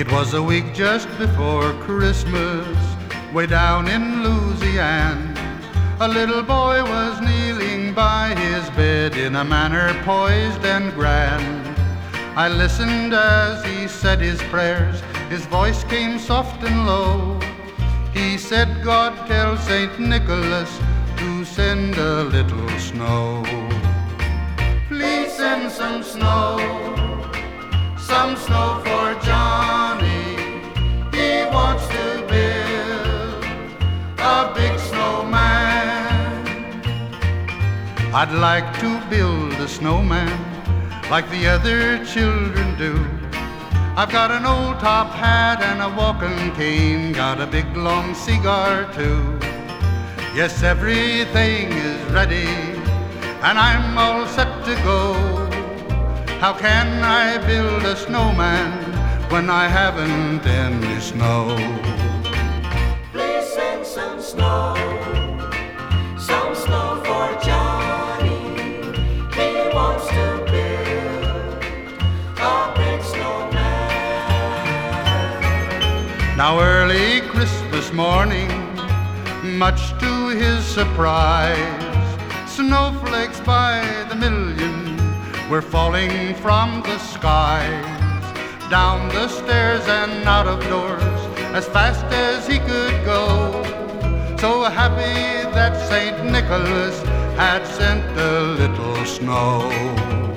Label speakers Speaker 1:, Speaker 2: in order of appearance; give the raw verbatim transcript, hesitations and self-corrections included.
Speaker 1: It was a week just before Christmas, way down in Louisiana. A little boy was kneeling by his bed in a manner poised and grand. I listened as he said his prayers, his voice came soft and low. He said, God tell Saint Nicholas to send a little snow. Please send some snow, some snow for Johnny. He wants to build a big snowman. I'd like to build a snowman like the other children do. I've got an old top hat and a walking cane, got a big long cigar too. Yes, everything is ready and I'm all set to go. How can I build a snowman when I haven't any snow?
Speaker 2: Please send some snow, some snow for Johnny. He wants to build a big snowman.
Speaker 1: Now early Christmas morning, much to his surprise, snowflakes by the million were falling from the skies. Down the stairs and out of doors as fast as he could go. So happy that Saint Nicholas had sent a little snow.